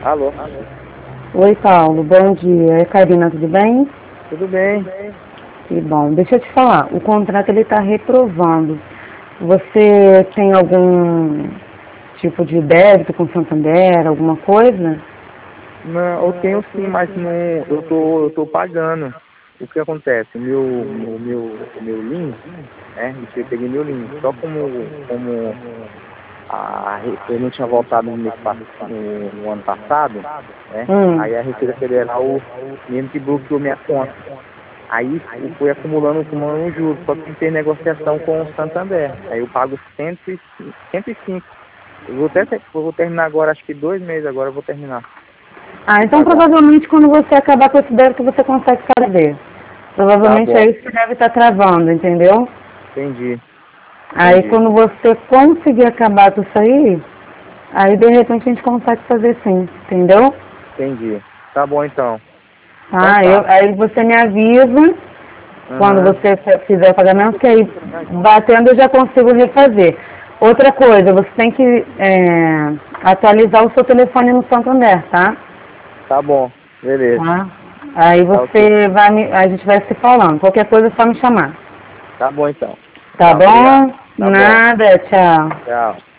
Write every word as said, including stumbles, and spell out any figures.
Alô? Oi, Paulo. Bom dia. É Karina, tudo bem? Tudo bem? Que bom. Deixa eu te falar. O contrato ele está reprovando. Você tem algum tipo de débito com Santander, alguma coisa? Não, eu tenho sim, mas não, eu tô, eu tô pagando. O que acontece? O meu, o meu, o meu link, né? Eu peguei meu link. Só como, como a, eu não tinha voltado no, mês, pass- no, no ano passado, né? Hum. Aí a Receita Federal mesmo que bloqueou minha conta. Aí eu fui acumulando, acumulando juros, só que tem negociação com o Santander. Aí eu pago cento e cinco. cento e cinco. Eu vou até ter- eu vou terminar agora, acho que dois meses agora eu vou terminar Ah, de então pagar. provavelmente quando você acabar com esse débito você consegue fazer. Tá Provavelmente é bom, isso que deve estar travando, entendeu? entendi, Aí entendi, quando você conseguir acabar com isso aí, aí de repente a gente consegue fazer sim, entendeu? entendi. Tá bom então. Então Ah, eu, tá. aí você me avisa quando Aham. você fizer o pagamento, que aí batendo eu já consigo refazer. Outra coisa, você tem que é, atualizar o seu telefone no Santander, tá? Tá bom, beleza. Tá? Aí Tá ok. você vai me, a gente vai se falando. Qualquer coisa é só me chamar. Tá bom então. Tá Tá, obrigado. bom? Tá bom. Nada, tchau. Tchau.